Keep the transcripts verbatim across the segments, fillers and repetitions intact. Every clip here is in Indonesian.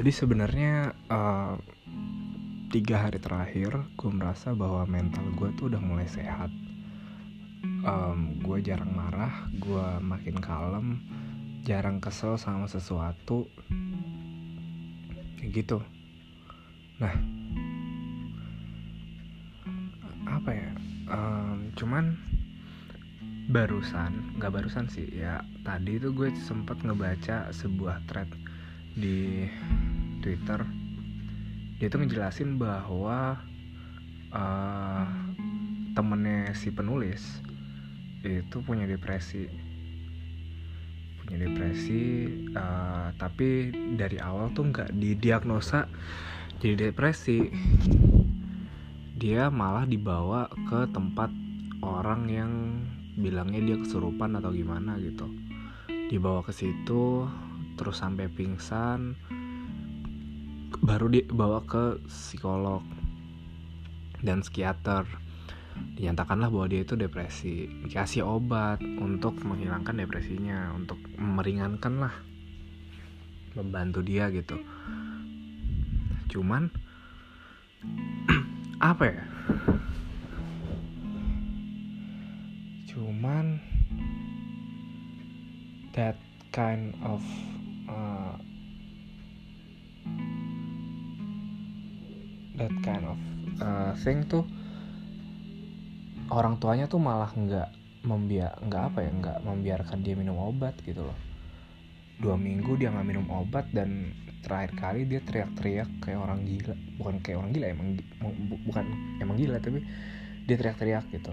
Jadi sebenarnya uh, tiga hari terakhir gue merasa bahwa mental gue tuh udah mulai sehat. um, Gue jarang marah, gue makin kalem, jarang kesel sama sesuatu kayak gitu. Nah, apa ya, um, cuman barusan, gak barusan sih ya, tadi tuh gue sempet ngebaca sebuah thread di Twitter. Dia tuh ngejelasin bahwa uh, temennya si penulis itu punya depresi punya depresi uh, tapi dari awal tuh nggak didiagnosa jadi depresi. Dia malah dibawa ke tempat orang yang bilangnya dia kesurupan atau gimana gitu. Dibawa ke situ terus sampai pingsan, baru dibawa ke psikolog dan psikiater. Dinyatakanlah bahwa dia itu depresi, dikasih obat untuk menghilangkan depresinya, untuk meringankan lah, membantu dia gitu. Cuman apa ya? Cuman that kind of uh, that kind of uh, thing tuh orang tuanya tuh malah nggak membiar nggak apa ya nggak membiarkan dia minum obat gitu loh. Dua minggu dia nggak minum obat, dan terakhir kali dia teriak-teriak kayak orang gila. Bukan kayak orang gila, emang bukan emang gila, tapi dia teriak-teriak gitu.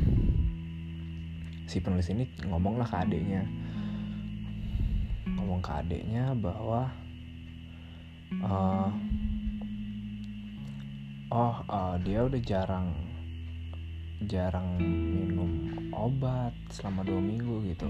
Si penulis ini ngomong lah ke adiknya, ngomong ke adiknya bahwa uh, oh uh, dia udah jarang jarang minum obat selama dua minggu gitu.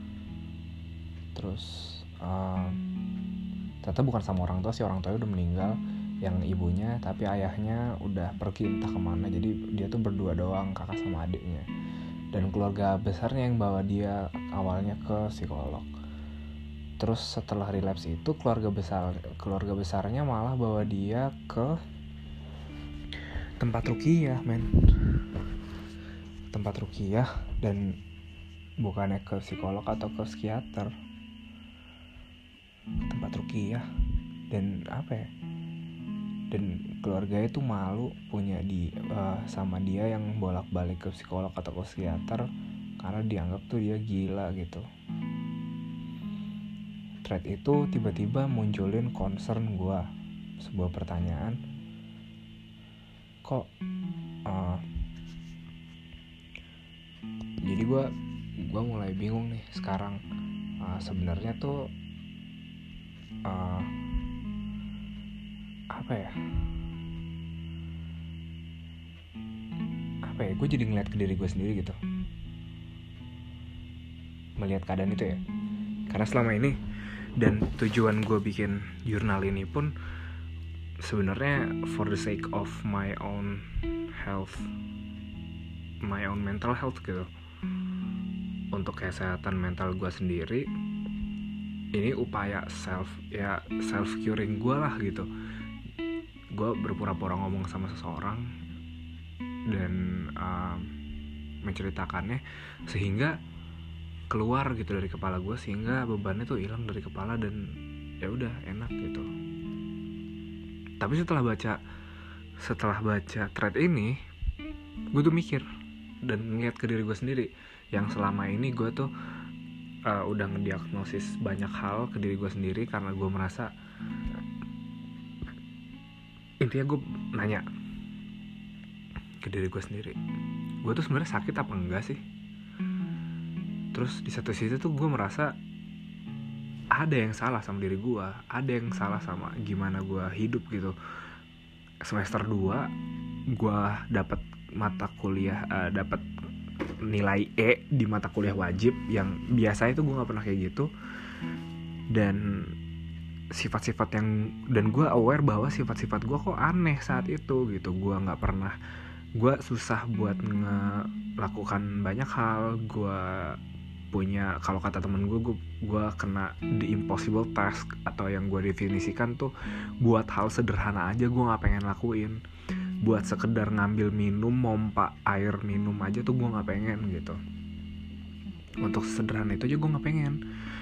Terus uh, ternyata bukan sama orang tua sih, orang tuanya udah meninggal yang ibunya, tapi ayahnya udah pergi entah kemana. Jadi dia tuh berdua doang, kakak sama adiknya, dan keluarga besarnya yang bawa dia awalnya ke psikolog. Terus setelah relapse itu keluarga besar keluarga besarnya malah bawa dia ke tempat ruqyah, men. Tempat ruqyah, dan bukannya ke psikolog atau ke psikiater, tempat ruqyah. Dan apa ya, dan keluarganya tuh malu punya di uh, sama dia yang bolak-balik ke psikolog atau ke psikiater, karena dianggap tuh dia gila gitu. Thread itu tiba-tiba munculin concern gue, sebuah pertanyaan, kok uh, jadi gue gue mulai bingung nih sekarang. Uh, sebenarnya tuh uh, apa ya apa ya gue jadi ngeliat ke diri gue sendiri gitu, melihat keadaan itu ya. Karena selama ini, dan tujuan gue bikin jurnal ini pun sebenarnya for the sake of my own health, my own mental health gitu, untuk kesehatan mental gue sendiri. Ini upaya self ya self curing gue lah gitu. Gue berpura-pura ngomong sama seseorang dan uh, menceritakannya sehingga keluar gitu dari kepala gue, sehingga bebannya tuh hilang dari kepala dan ya udah enak gitu. Tapi setelah baca setelah baca thread ini, gue tuh mikir dan ngeliat ke diri gue sendiri yang selama ini gue tuh uh, udah ngediagnosis banyak hal ke diri gue sendiri, karena gue merasa, intinya gue nanya ke diri gue sendiri, gue tuh sebenarnya sakit apa enggak sih? Terus di satu sisi tuh gue merasa ada yang salah sama diri gue, ada yang salah sama gimana gue hidup gitu. Semester dua gue dapat mata kuliah, uh, dapat nilai E di mata kuliah wajib, yang biasanya tuh gue nggak pernah kayak gitu. Dan sifat-sifat yang, dan gue aware bahwa sifat-sifat gue kok aneh saat itu gitu. Gue nggak pernah, gue susah buat ngelakukan banyak hal, gue punya, kalau kata temen gue, gue gue kena the impossible task, atau yang gue definisikan tuh buat hal sederhana aja gue nggak pengen lakuin. Buat sekedar ngambil minum, mompa air minum aja tuh gue nggak pengen gitu. Untuk sederhana itu aja gue nggak pengen.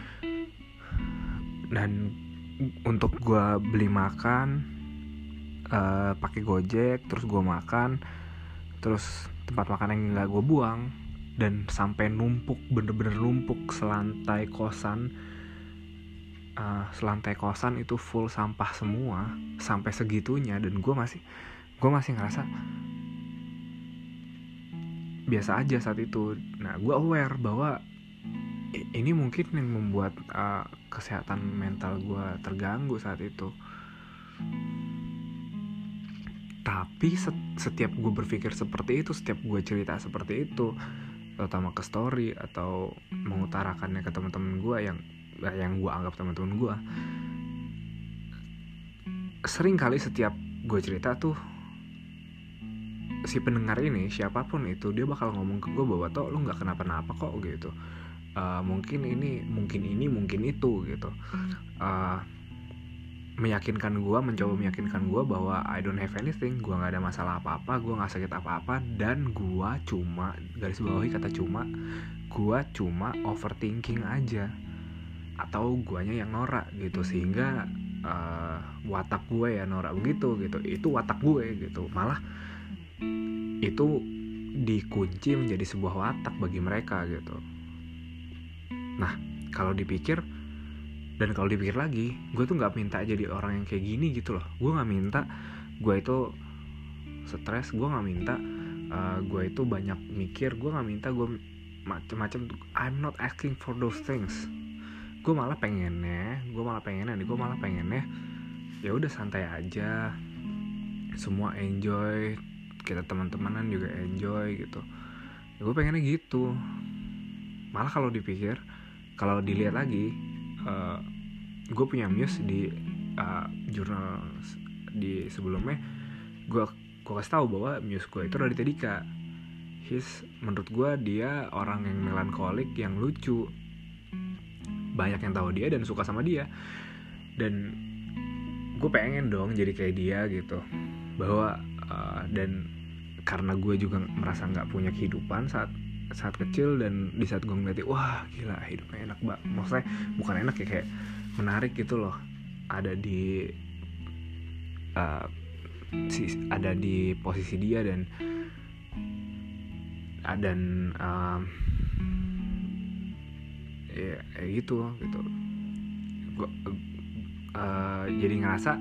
Dan untuk gue beli makan uh, pakai Gojek, terus gue makan, terus tempat makan yang nggak gue buang, dan sampai numpuk, bener-bener numpuk selantai kosan, uh, selantai kosan itu full sampah semua, sampai segitunya. Dan gue masih gue masih ngerasa biasa aja saat itu. Nah, gue aware bahwa ini mungkin yang membuat uh, kesehatan mental gue terganggu saat itu. Tapi setiap gue berpikir seperti itu, setiap gue cerita seperti itu, terutama ke story atau mengutarakannya ke teman-teman gue yang yang gue anggap teman-teman gue, sering kali setiap gue cerita tuh, si pendengar ini, siapapun itu, dia bakal ngomong ke gue bahwa toh lu nggak kenapa-napa kok gitu. Uh, mungkin ini, mungkin ini, mungkin itu gitu. Uh, meyakinkan gue, mencoba meyakinkan gue bahwa I don't have anything, gue nggak ada masalah apa-apa, gue nggak sakit apa-apa, dan gue cuma, garis bawahi kata cuma, gue cuma overthinking aja, atau guanya yang norak gitu, sehingga uh, watak gue ya norak begitu gitu. Itu watak gue gitu, malah itu dikunci menjadi sebuah watak bagi mereka gitu. Nah, kalau dipikir dan kalau dipikir lagi, gue tuh nggak minta jadi orang yang kayak gini gitu loh. Gue nggak minta gue itu stres, gue nggak minta uh, gue itu banyak mikir, gue nggak minta gue macem-macem. I'm not asking for those things. Gue malah pengennya, gue malah pengennya, gue malah pengennya ya udah santai aja, semua enjoy, kita teman-temanan juga enjoy gitu. Ya, gue pengennya gitu. Malah kalau dipikir, kalau dilihat lagi, uh, gue punya muse di uh, jurnal di sebelumnya. Gue gue kasih tahu bahwa muse gue itu Raditya Dika. His, menurut gue dia orang yang melankolik, yang lucu. Banyak yang tahu dia dan suka sama dia. Dan gue pengen dong jadi kayak dia gitu. Bahwa uh, dan karena gue juga merasa nggak punya kehidupan saat saat kecil, dan di saat gue ngeliatin, wah gila hidupnya enak banget. Maksudnya bukan enak ya, kayak menarik gitu loh. Ada di uh, si, ada di posisi dia, dan dan um, ya, ya gitu gitu. Gue uh, jadi ngerasa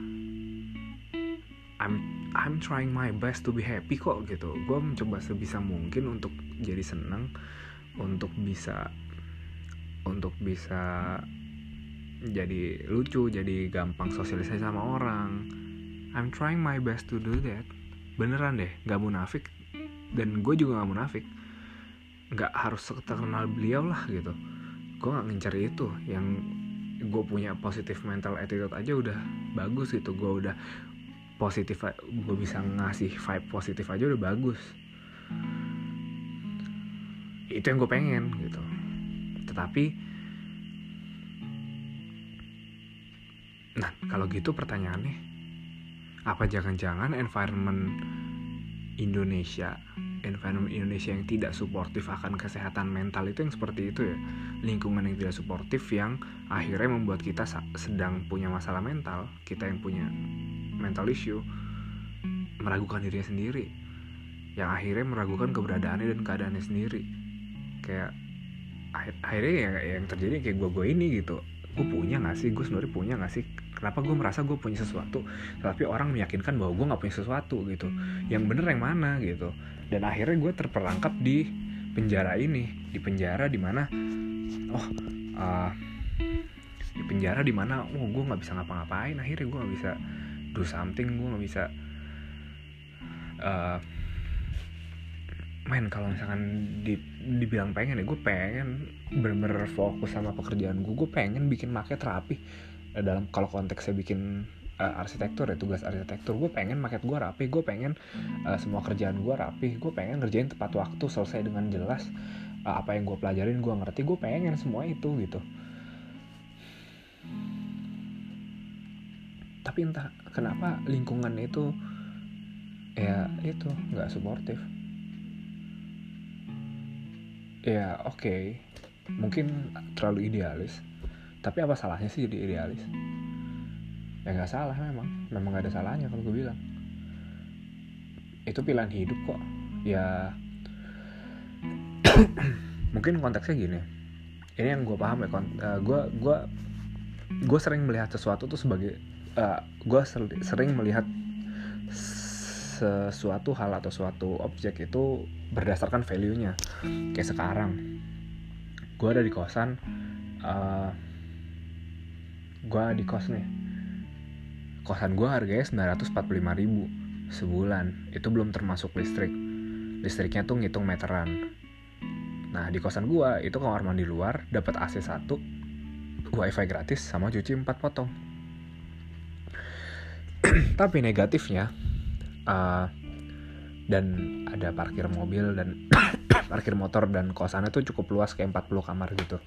I'm I'm trying my best to be happy kok gitu. Gue mencoba sebisa mungkin untuk jadi senang, untuk bisa untuk bisa jadi lucu, jadi gampang sosialisasi sama orang. I'm trying my best to do that. Beneran deh, gak munafik. Dan gue juga gak munafik. Gak harus terkenal beliau lah gitu. Gue gak ngincar itu. Yang gue punya positive mental attitude aja udah bagus gitu. Gue udah positif, gue bisa ngasih vibe positif aja udah bagus. Itu yang gue pengen gitu. Tetapi nah, kalau gitu pertanyaannya, apa jangan-jangan environment Indonesia, environment Indonesia yang tidak suportif akan kesehatan mental itu yang seperti itu ya? Lingkungan yang tidak suportif yang akhirnya membuat kita sedang punya masalah mental, kita yang punya mental issue, meragukan dirinya sendiri, yang akhirnya meragukan keberadaannya dan keadaannya sendiri. Kayak akhirnya ya, yang terjadi kayak gue-gue ini gitu. Gue punya gak sih? Gue sebenarnya punya gak sih? Kenapa gue merasa gue punya sesuatu, tapi orang meyakinkan bahwa gue gak punya sesuatu gitu. Yang bener yang mana gitu. Dan akhirnya gue terperangkap di penjara ini. Di penjara dimana Oh uh, di penjara dimana Oh gue gak bisa ngapa-ngapain. Akhirnya gue gak bisa do something. Gue gak bisa uh, Men, kalau misalkan di, dibilang pengen ya, gue pengen bener-bener fokus sama pekerjaan gue. Gue pengen bikin market rapi. Dalam kalau konteksnya bikin uh, arsitektur ya, tugas arsitektur, gue pengen market gue rapi. Gue pengen uh, semua kerjaan gue rapi. Gue pengen ngerjain tepat waktu, selesai dengan jelas. uh, apa yang gue pelajarin gue ngerti, gue pengen semua itu gitu. Tapi entah kenapa lingkungan itu ya itu nggak suportif. Ya oke, okay, mungkin terlalu idealis, tapi apa salahnya sih jadi idealis? Ya nggak salah, memang memang nggak ada salahnya kalau gue bilang. Itu pilihan hidup kok. Ya mungkin konteksnya gini, ini yang gue paham ya, uh, gue gue gue sering melihat sesuatu tuh sebagai uh, gue ser- sering melihat sesuatu hal atau suatu objek itu berdasarkan value-nya. Kayak sekarang gue ada di kosan, uh, gue di kos nih, kosan gue harganya sembilan ratus empat puluh lima ribu sebulan, itu belum termasuk listrik. Listriknya tuh ngitung meteran. Nah di kosan gue itu kamar mandi luar dapat A C satu, wifi gratis, sama cuci empat potong. Tapi negatifnya uh, dan ada parkir mobil dan parkir motor, dan kosannya tuh cukup luas kayak empat puluh kamar gitu.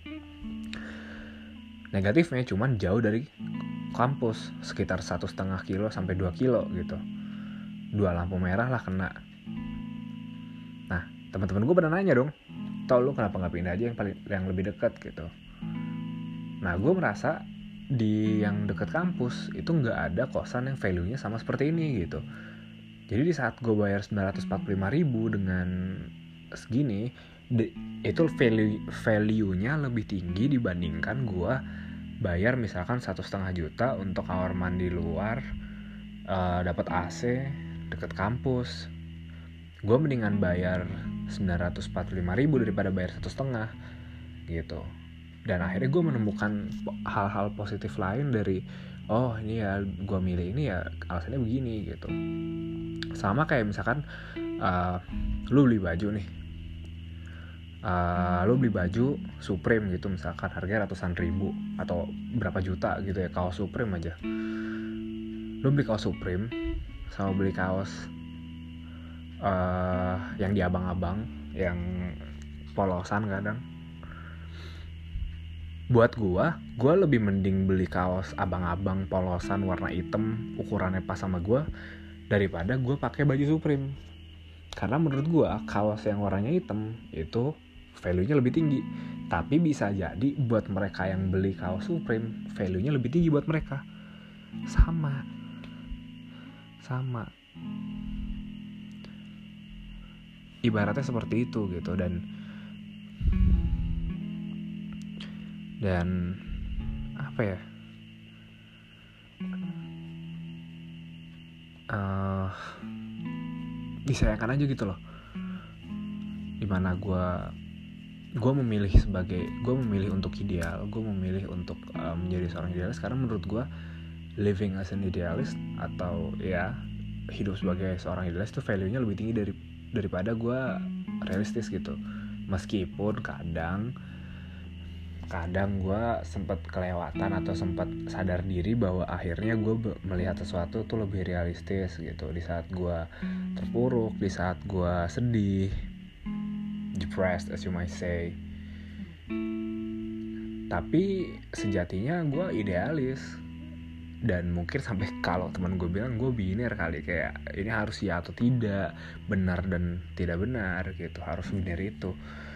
Negatifnya cuman jauh dari kampus, sekitar satu setengah kilo sampai dua kilo gitu. Dua lampu merah lah kena. Nah teman-teman gue pada nanya dong, tau lu kenapa nggak pindah aja yang paling yang lebih dekat gitu. Nah gue merasa di yang dekat kampus itu nggak ada kosan yang value-nya sama seperti ini gitu. Jadi di saat gue bayar sembilan ratus empat puluh lima ribu dengan segini, de, itu value value-nya lebih tinggi dibandingkan gue bayar misalkan satu setengah juta untuk kamar mandi luar, uh, dapat A C deket kampus. Gue mendingan bayar sembilan ratus empat puluh lima ribu daripada bayar satu setengah gitu. Dan akhirnya gue menemukan hal-hal positif lain dari, oh ini ya gue milih ini ya alasannya begini gitu. Sama kayak misalkan uh, lu beli baju nih, uh, lu beli baju Supreme gitu misalkan harganya ratusan ribu atau berapa juta gitu ya, kaos Supreme aja. Lu beli kaos Supreme sama beli kaos uh, yang di abang-abang, yang polosan kadang. Buat gua, gua lebih mending beli kaos abang-abang polosan warna hitam ukurannya pas sama gua daripada gua pakai baju Supreme. Karena menurut gua kaos yang warnanya hitam itu value-nya lebih tinggi. Tapi bisa jadi buat mereka yang beli kaos Supreme, value-nya lebih tinggi buat mereka. Sama. Sama. Ibaratnya seperti itu gitu. Dan dan apa ya, uh, disayangkan aja gitu loh, dimana gue gue memilih sebagai gue memilih untuk ideal, gue memilih untuk uh, menjadi seorang idealis karena menurut gue living as an idealist atau ya hidup sebagai seorang idealis itu value-nya lebih tinggi dari daripada gue realistis gitu. Meskipun kadang kadang gue sempat kelewatan atau sempat sadar diri bahwa akhirnya gue be- melihat sesuatu tuh lebih realistis gitu. Di saat gue terpuruk, di saat gue sedih, depressed as you might say. Tapi sejatinya gue idealis. Dan mungkin sampai kalau teman gue bilang gue biner kali, kayak ini harus ya atau tidak, benar dan tidak benar gitu, harus benar itu.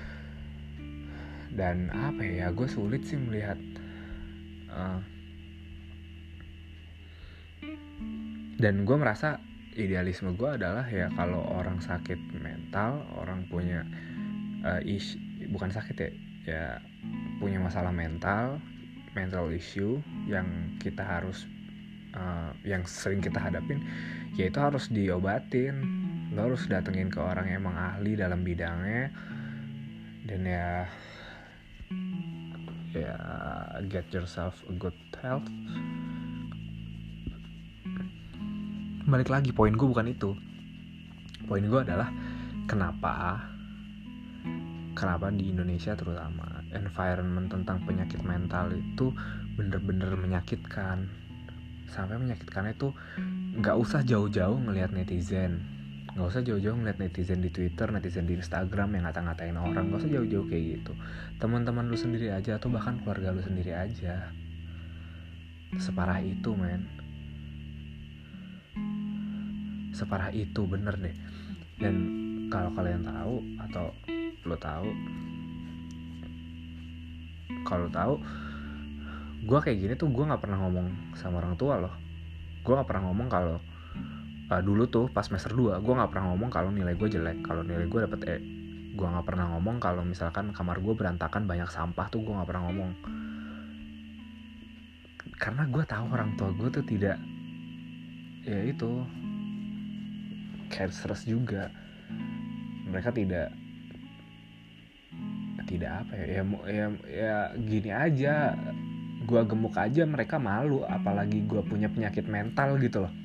Dan apa ya, gue sulit sih melihat uh, dan gue merasa idealisme gue adalah ya kalau orang sakit mental, orang punya uh, ish, bukan sakit ya, ya punya masalah mental, mental issue yang kita harus uh, yang sering kita hadapin, ya itu harus diobatin. Lo harus datengin ke orang yang emang ahli dalam bidangnya, dan ya ya get yourself a good health. Balik lagi, poin gue bukan itu. Poin gue adalah kenapa kenapa di Indonesia terutama environment tentang penyakit mental itu bener-bener menyakitkan. Sampai menyakitkan itu nggak usah jauh-jauh ngelihat netizen, Gak usah jauh-jauh ngeliat netizen di Twitter, netizen di Instagram yang ngata-ngatain orang. Gak usah jauh-jauh kayak gitu. Teman-teman lu sendiri aja, atau bahkan keluarga lu sendiri aja. Separah itu, men. Separah itu, bener deh. Dan kalau kalian tahu, atau lo tahu, kalau tahu, gue kayak gini tuh gue nggak pernah ngomong sama orang tua loh. Gue nggak pernah ngomong kalau uh, dulu tuh pas semester dua, gue nggak pernah ngomong kalau nilai gue jelek, kalau nilai gue dapet E. Gue nggak pernah ngomong kalau misalkan kamar gue berantakan banyak sampah tuh, gue nggak pernah ngomong. Karena gue tahu orang tua gue tuh tidak, ya itu, cancerous juga. Mereka tidak tidak apa ya, ya ya, ya gini aja, gue gemuk aja mereka malu, apalagi gue punya penyakit mental gitu loh.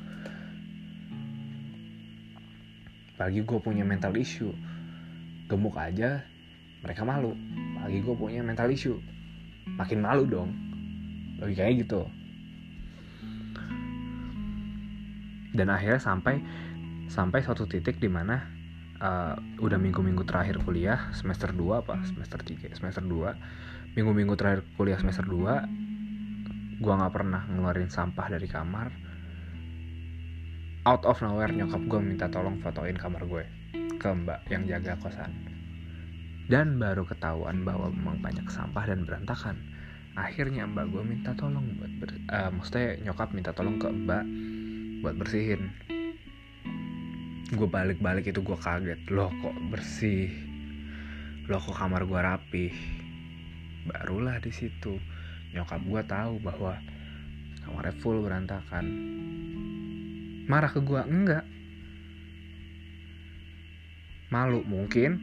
Apalagi gue punya mental issue, gemuk aja mereka malu, apalagi gue punya mental issue, makin malu dong. Logikanya gitu. Dan akhirnya sampai sampai suatu titik di mana uh, udah minggu-minggu terakhir kuliah semester dua apa semester tiga, semester dua, minggu-minggu terakhir kuliah semester dua, gue nggak pernah ngeluarin sampah dari kamar. Out of nowhere nyokap gue minta tolong fotoin kamar gue ke mbak yang jaga kosan, dan baru ketahuan bahwa memang banyak sampah dan berantakan. Akhirnya mbak gue minta tolong buat ber, uh, maksudnya nyokap minta tolong ke mbak buat bersihin. Gue balik-balik itu gue kaget, loh kok bersih, loh kok kamar gue rapi. Barulah di situ nyokap gue tahu bahwa kamarnya full berantakan. Marah ke gue? Enggak. Malu mungkin.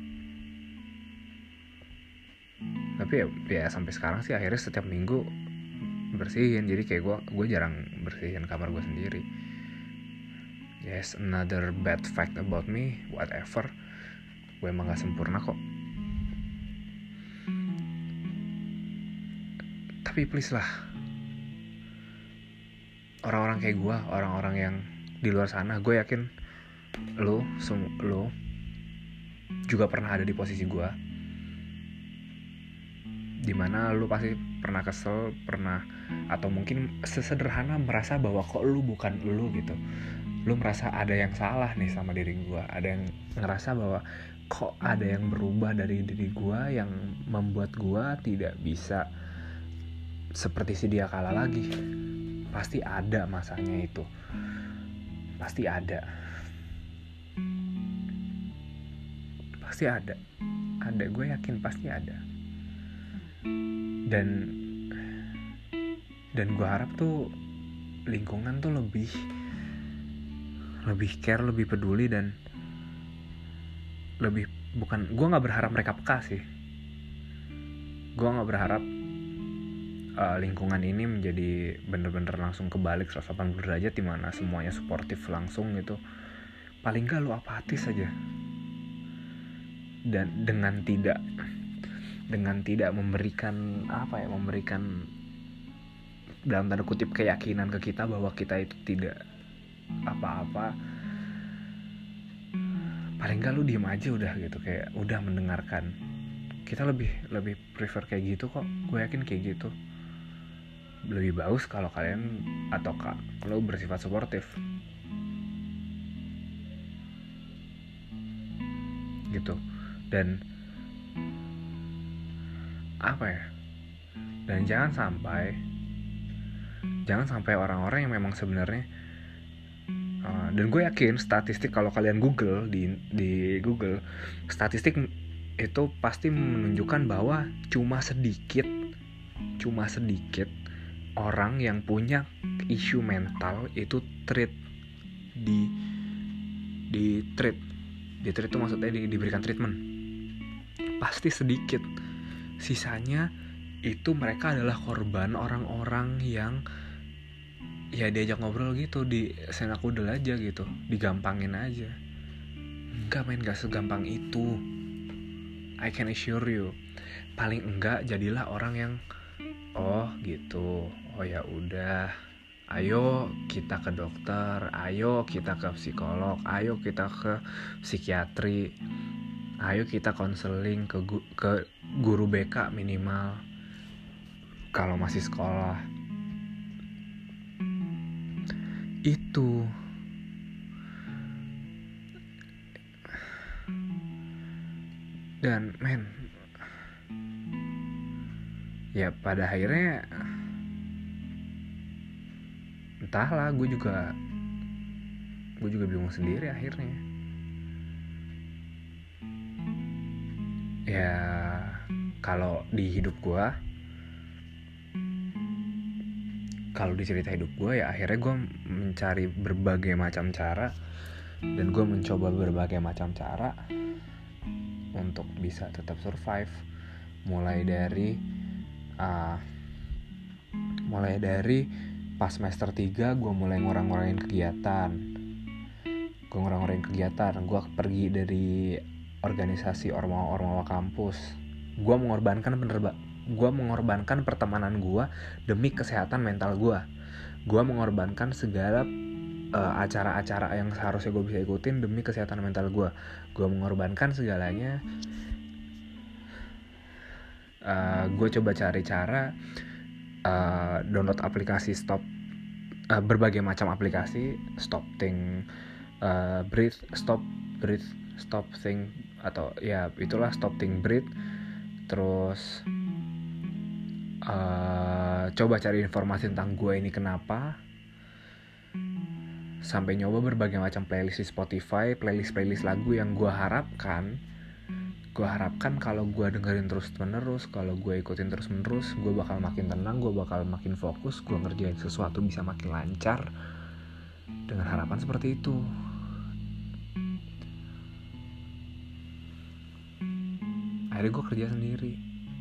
Tapi ya, ya sampai sekarang sih akhirnya setiap minggu bersihin. Jadi kayak gue gue jarang bersihin kamar gue sendiri. Yes, another bad fact about me, whatever. Gue emang gak sempurna kok. Tapi please lah, orang-orang kayak gue, orang-orang yang di luar sana, gue yakin lo, sem- lo juga pernah ada di posisi gue, dimana lo pasti pernah kesel, pernah, atau mungkin sesederhana merasa bahwa kok lo bukan lo gitu. Lo merasa ada yang salah nih sama diri gue, ada yang ngerasa bahwa kok ada yang berubah dari diri gue yang membuat gue tidak bisa seperti si dia kala lagi. Pasti ada masanya itu, pasti ada, pasti ada, ada, gue yakin pasti ada. Dan dan gue harap tuh lingkungan tuh lebih lebih care, lebih peduli, dan lebih, bukan, gue nggak berharap mereka peka sih. Gue nggak berharap uh, lingkungan ini menjadi bener-bener langsung kebalik seratus delapan puluh derajat, dimana semuanya suportif langsung gitu. Paling nggak lu apatis aja, dan dengan tidak dengan tidak memberikan apa ya, memberikan dalam tanda kutip keyakinan ke kita bahwa kita itu tidak apa-apa. Paling nggak lu diem aja udah gitu, kayak udah mendengarkan. Kita lebih lebih prefer kayak gitu kok, gue yakin kayak gitu lebih bagus kalau kalian atau kak kalau bersifat suportif gitu. Dan apa ya, dan jangan sampai jangan sampai orang-orang yang memang sebenarnya uh, dan gue yakin statistik, kalau kalian Google di di Google statistik itu pasti menunjukkan bahwa cuma sedikit cuma sedikit orang yang punya isu mental itu treat di di treat di treat itu maksudnya di, diberikan treatment. Pasti sedikit. Sisanya itu mereka adalah korban orang-orang yang ya diajak ngobrol gitu, di senak udel aja gitu, digampangin aja. Enggak main, gak segampang itu. I can assure you. Paling enggak jadilah orang yang oh gitu, oh ya udah, ayo kita ke dokter, ayo kita ke psikolog, ayo kita ke psikiatri, ayo kita konseling ke gu- ke guru B K minimal kalau masih sekolah. Itu dan men, ya pada akhirnya entahlah, gue juga gue juga bingung sendiri akhirnya. Ya kalau di hidup gue, kalau di cerita hidup gue, ya akhirnya gue mencari berbagai macam cara dan gue mencoba berbagai macam cara untuk bisa tetap survive. Mulai dari uh, mulai dari pas semester tiga gue mulai ngurang-ngurangin kegiatan. Gue ngurang-ngurangin kegiatan. Gue pergi dari organisasi ormawa-ormawa kampus. Gue mengorbankan bener Gue mengorbankan pertemanan gue demi kesehatan mental gue. Gue mengorbankan segala uh, acara-acara yang seharusnya gue bisa ikutin demi kesehatan mental gue. Gue mengorbankan segalanya. Uh, gue coba cari cara Uh, download aplikasi stop uh, berbagai macam aplikasi, stop think, uh, breathe, stop breathe, stop think, atau ya itulah stop think breathe. Terus uh, coba cari informasi tentang gue ini kenapa, sampai nyoba berbagai macam playlist di Spotify, playlist playlist lagu yang gue harapkan gue harapkan kalau gue dengerin terus menerus, kalau gue ikutin terus menerus, gue bakal makin tenang, gue bakal makin fokus, gue ngerjain sesuatu bisa makin lancar. Dengan harapan seperti itu. Akhirnya gue kerja sendiri.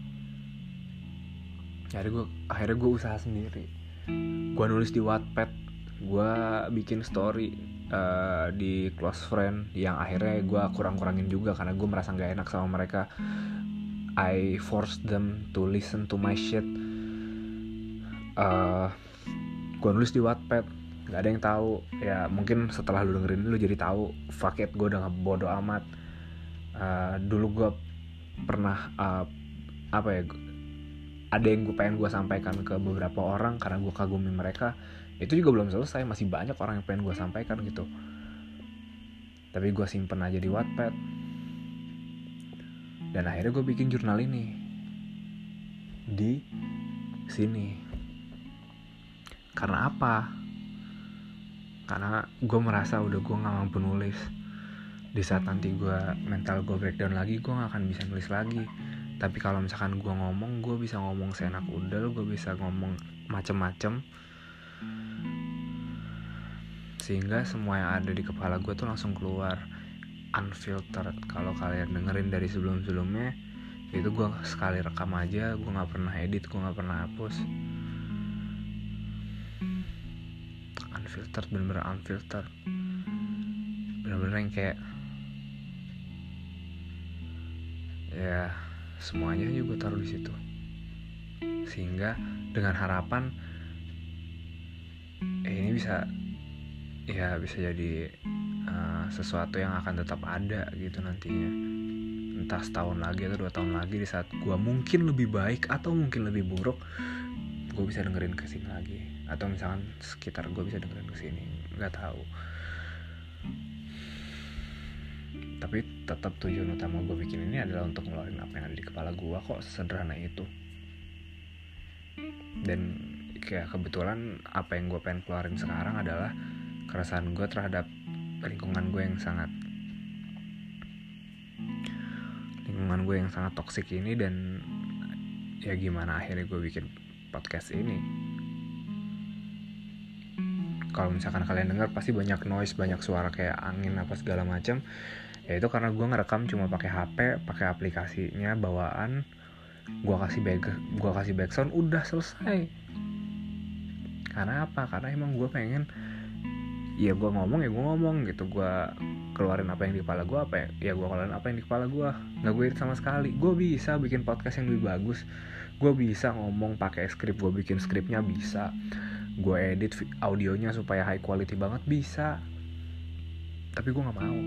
Akhirnya gue akhirnya gue usaha sendiri. Gue nulis di Wattpad, gue bikin story Uh, di close friend yang akhirnya gue kurang-kurangin juga karena gue merasa gak enak sama mereka. I forced them to listen to my shit. uh, Gue nulis di Wattpad, gak ada yang tahu. Ya mungkin setelah lu dengerin lu jadi tahu. Fuck it, gue udah gak bodo amat. uh, Dulu gue pernah uh, apa ya, ada yang gue pengen gue sampaikan ke beberapa orang karena gue kagumi mereka. Itu juga belum selesai, masih banyak orang yang pengen gue sampaikan gitu. Tapi gue simpen aja di Wattpad. Dan akhirnya gue bikin jurnal ini di sini. Karena apa? Karena gue merasa udah gue gak mampu nulis. Di saat nanti gue mental gue breakdown lagi, gue gak akan bisa nulis lagi. Tapi kalau misalkan gue ngomong, gue bisa ngomong seenak udel, gue bisa ngomong macem-macem, sehingga semua yang ada di kepala gue tuh langsung keluar unfiltered. Kalau kalian dengerin dari sebelum-sebelumnya, itu gue sekali rekam aja, gue gak pernah edit, gue gak pernah hapus. Unfiltered, bener-bener unfiltered. Bener-bener yang kayak ya semuanya aja gue taruh di situ. Sehingga dengan harapan eh ini bisa ya bisa jadi uh, sesuatu yang akan tetap ada gitu nantinya. Entah setahun lagi atau dua tahun lagi, di saat gue mungkin lebih baik atau mungkin lebih buruk, gue bisa dengerin kesini lagi. Atau misalkan sekitar gue bisa dengerin kesini, gak tahu. Tapi tetap tujuan utama gue bikin ini adalah untuk ngeluarin apa yang ada di kepala gue, kok sesederhana itu. Dan kayak kebetulan apa yang gue pengen keluarin sekarang adalah keresahan gue terhadap lingkungan gue yang sangat lingkungan gue yang sangat toksik ini. Dan ya gimana akhirnya gue bikin podcast ini. Kalau misalkan kalian dengar pasti banyak noise, banyak suara kayak angin apa segala macam. Ya itu karena gue ngerekam cuma pakai H P, pakai aplikasinya bawaan. Gue kasih back, gue kasih backsound, udah selesai. Karena apa? Karena emang gue pengen, ya gue ngomong ya gue ngomong gitu, gue keluarin apa yang di kepala gue, apa ya, ya gue keluarin apa yang di kepala gue, nggak gue edit sama sekali. Gue bisa bikin podcast yang lebih bagus, gue bisa ngomong pakai skrip, gue bikin skripnya bisa, gue edit audionya supaya high quality banget, bisa. Tapi gue nggak mau.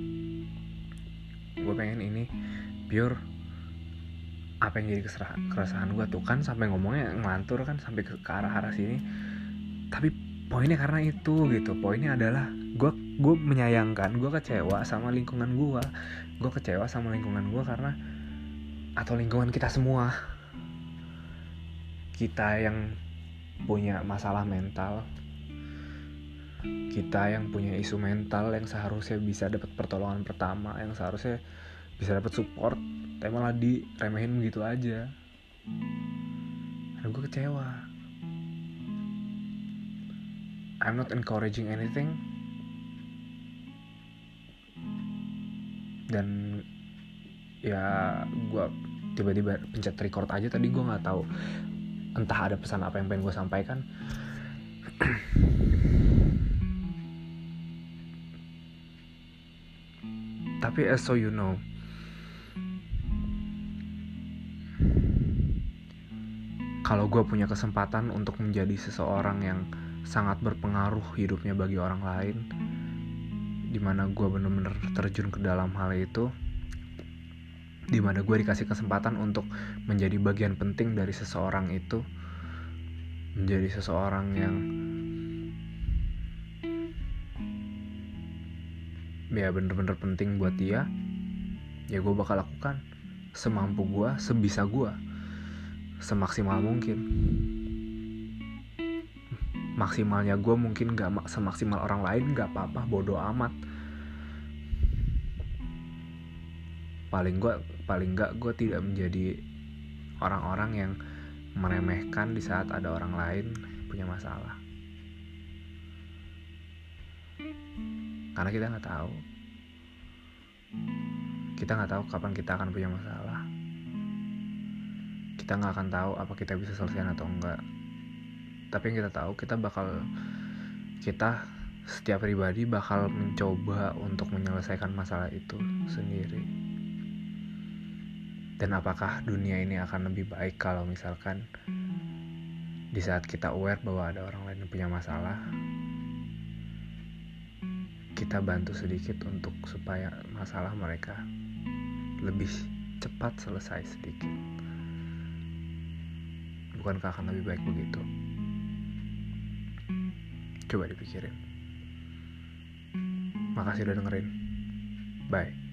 Gue pengen ini pure apa yang jadi keresahan gue tuh kan, sampai ngomongnya ngelantur kan sampai ke, ke arah-arah sini. Tapi poinnya karena itu gitu. Poinnya adalah gue gue menyayangkan, gue kecewa sama lingkungan gue. Gue kecewa sama lingkungan gue karena, atau lingkungan kita semua, kita yang punya masalah mental, kita yang punya isu mental, yang seharusnya bisa dapat pertolongan pertama, yang seharusnya bisa dapat support, tapi malah diremehin begitu aja. Dan gue kecewa. I'm not encouraging anything. Dan ya gue tiba-tiba pencet record aja tadi, gue nggak tahu entah ada pesan apa yang pengen gue sampaikan. Tapi as so you know, kalau gue punya kesempatan untuk menjadi seseorang yang sangat berpengaruh hidupnya bagi orang lain, dimana gue bener-bener terjun ke dalam hal itu, dimana gue dikasih kesempatan untuk menjadi bagian penting dari seseorang itu, menjadi seseorang yang ya bener-bener penting buat dia, ya gue bakal lakukan semampu gue, sebisa gue, semaksimal mungkin. Maksimalnya gue mungkin gak semaksimal orang lain, gak apa-apa, bodo amat. Paling gue, paling gak gue tidak menjadi orang-orang yang meremehkan di saat ada orang lain punya masalah. Karena kita gak tahu, kita gak tahu kapan kita akan punya masalah. Kita gak akan tahu apa kita bisa selesaikan atau enggak. Tapi yang kita tahu, kita bakal, kita setiap pribadi bakal mencoba untuk menyelesaikan masalah itu sendiri. Dan apakah dunia ini akan lebih baik kalau misalkan di saat kita aware bahwa ada orang lain yang punya masalah, kita bantu sedikit untuk supaya masalah mereka lebih cepat selesai sedikit. Bukankah akan lebih baik begitu? Coba dipikirin. Makasih udah dengerin. Bye.